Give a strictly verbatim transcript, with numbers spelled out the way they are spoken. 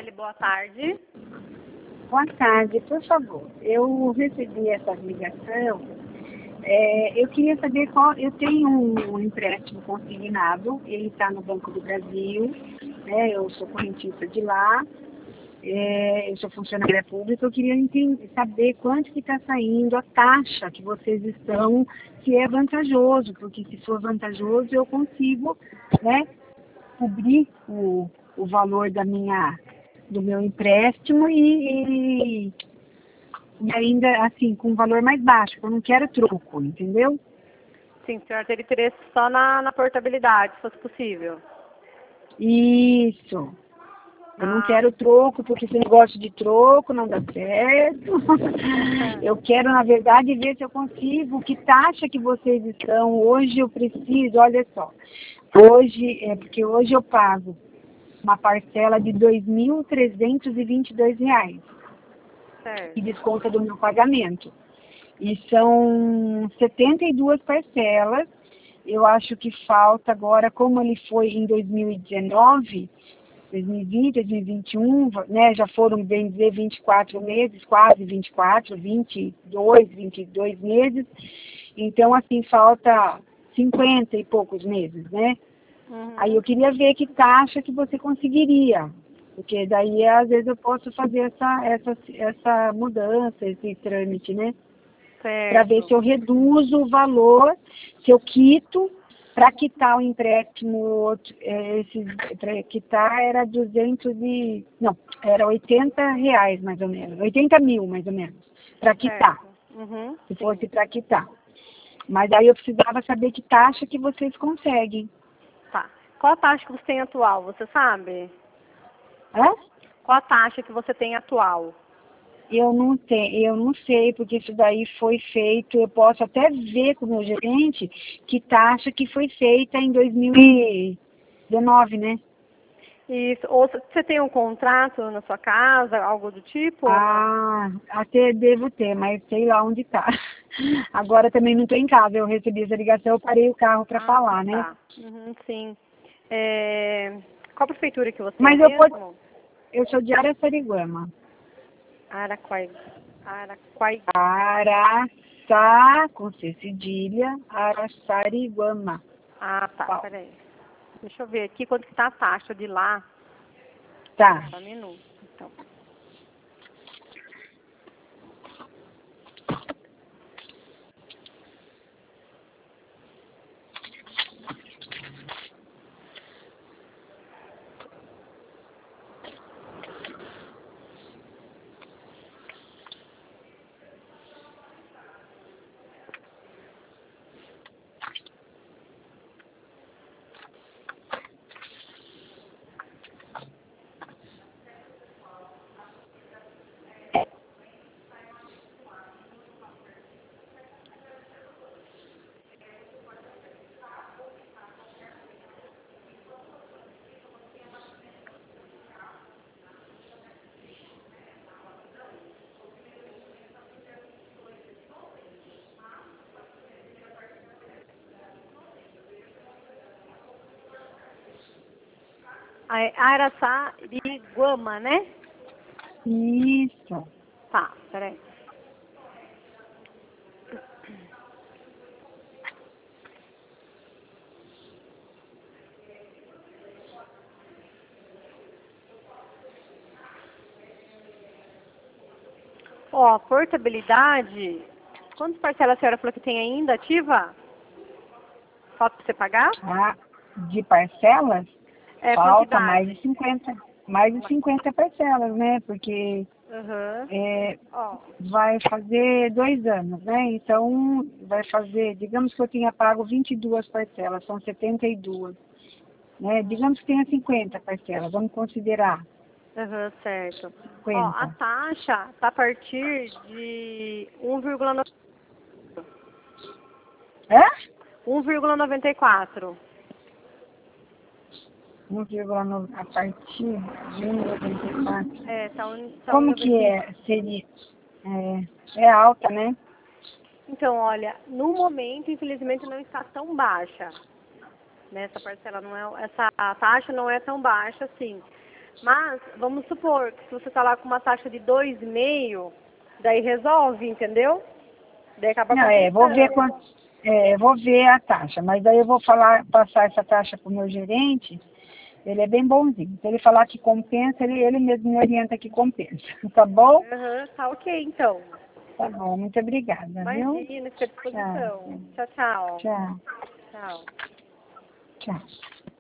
Gisele, boa tarde. Boa tarde, por favor. Eu recebi essa ligação. É, eu queria saber qual. Eu tenho um empréstimo consignado, ele está no Banco do Brasil, né? Eu sou correntista de lá, é, eu sou funcionária pública. Eu queria entender, saber quanto que está saindo a taxa que vocês estão, se é vantajoso, porque se for vantajoso eu consigo, né, cobrir o, o valor da minha, do meu empréstimo e, e, e ainda assim com um valor mais baixo, eu não quero troco, entendeu? Sim, a senhora teria interesse só na, na portabilidade, se fosse possível. Isso. Eu não Ah. quero troco, porque esse negócio de troco não dá certo. Eu quero, na verdade, ver se eu consigo, que taxa que vocês estão. Hoje eu preciso, olha só. Hoje, é porque hoje eu pago uma parcela de dois mil trezentos e vinte e dois reais. Certo. Que desconta do meu pagamento. E são setenta e duas parcelas. Eu acho que falta agora, como ele foi em dois mil e dezenove, dois mil e vinte, dois mil e vinte e um, né, já foram, bem dizer, vinte e quatro meses, quase vinte e quatro, vinte e dois, vinte e dois meses. Então, assim, falta cinquenta e poucos meses, né? Uhum. Aí eu queria ver que taxa que você conseguiria. Porque daí, às vezes, eu posso fazer essa, essa, essa mudança, esse trâmite, né? Para ver se eu reduzo o valor, se eu quito, para quitar o empréstimo, para quitar era duzentos e... Não, era oitenta reais, mais ou menos. oitenta mil, mais ou menos, para quitar. Uhum. Se fosse para quitar. Mas aí eu precisava saber que taxa que vocês conseguem. Tá. Qual a taxa que você tem atual, você sabe? Hã? Qual a taxa que você tem atual? Eu não tenho, eu não sei, porque isso daí foi feito, eu posso até ver com o meu gerente que taxa que foi feita em dois mil e dezenove, né? Isso. Ou você tem um contrato na sua casa, algo do tipo? Ah, até devo ter, mas sei lá onde tá. Agora também não estou em casa, eu recebi essa ligação, eu parei o carro para ah, falar, né? Tá. Uhum, sim. É... Qual prefeitura que você Mas é eu, mesmo? posso, eu sou de Araçariguama. Araquai... Araquai... Araçá, com C cedilha, Araçariguama. Ah, tá. Qual? Peraí. Deixa eu ver aqui quanto que tá a taxa de lá. Tá. Só um minuto, então. Araçariguama, né? Isso. Tá, peraí. Ó, portabilidade. Quantas parcelas a senhora falou que tem ainda ativa? Falta pra você pagar? Ah, de parcelas, É, falta quantidade. mais de cinquenta, mais de cinquenta parcelas, né? Porque Uhum. é, Ó, vai fazer dois anos, né? Então, vai fazer, digamos que eu tenha pago vinte e duas parcelas, são setenta e duas. Né? Digamos que tenha cinquenta parcelas, vamos considerar uhum, certo. Ó, a cinquenta. taxa tá a partir de um vírgula noventa e quatro. um vírgula nove a partir de um vírgula noventa e quatro. É, tá um, tá um Como que é? Seria, é, é alta, né? Então, olha, no momento, infelizmente, não está tão baixa. Né? Essa parcela não é, essa taxa não é tão baixa assim. Mas, vamos supor que se você tá lá com uma taxa de dois vírgula cinco, daí resolve, entendeu? Daí acaba Não, é, vou ver compensando. quanto, é, vou ver a taxa, mas daí eu vou falar, passar essa taxa para o meu gerente, ele é bem bonzinho. Se ele falar que compensa, ele, ele mesmo me orienta que compensa, tá bom? Aham, tá ok, então. Tá bom, muito obrigada, viu? Imagina, fica à Tchau, disposição. Tchau, tchau. tchau, Tchau. tchau.